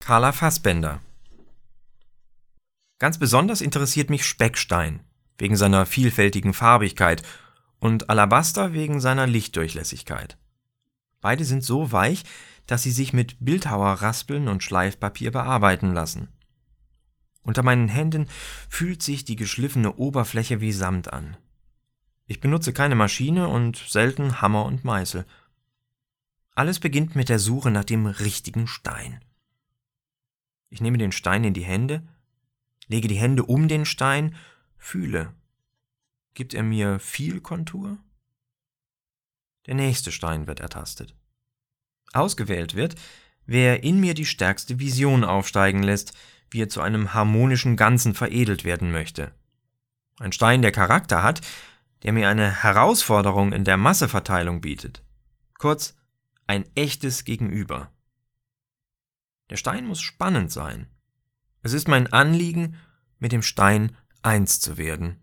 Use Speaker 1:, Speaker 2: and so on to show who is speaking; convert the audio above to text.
Speaker 1: Carla Fassbender. Ganz besonders interessiert mich Speckstein, wegen seiner vielfältigen Farbigkeit, und Alabaster wegen seiner Lichtdurchlässigkeit. Beide sind so weich, dass sie sich mit Bildhauerraspeln und Schleifpapier bearbeiten lassen. Unter meinen Händen fühlt sich die geschliffene Oberfläche wie Samt an. Ich benutze keine Maschine und selten Hammer und Meißel. Alles beginnt mit der Suche nach dem richtigen Stein. Ich nehme den Stein in die Hände, lege die Hände um den Stein, fühle. Gibt er mir viel Kontur? Der nächste Stein wird ertastet. Ausgewählt wird, wer in mir die stärkste Vision aufsteigen lässt, wie er zu einem harmonischen Ganzen veredelt werden möchte. Ein Stein, der Charakter hat, der mir eine Herausforderung in der Masseverteilung bietet. Kurz, ein echtes Gegenüber. Der Stein muss spannend sein. Es ist mein Anliegen, mit dem Stein eins zu werden.